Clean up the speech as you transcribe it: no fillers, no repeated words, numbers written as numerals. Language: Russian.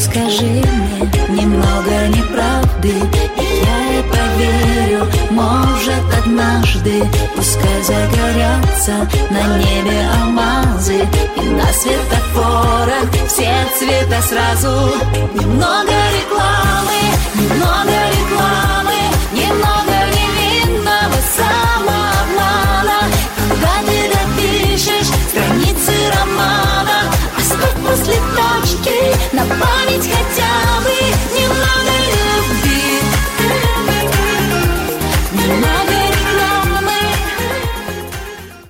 Скажи мне немного неправды, и я ей поверю, может однажды. Пускай загорятся на небе алмазы, и на светофорах все цвета сразу. Немного рекламы, немного рекламы, немного невинного самообмана. Когда ты допишешь страницы романа, оставь после точки на память хотя бы немного любви. Немного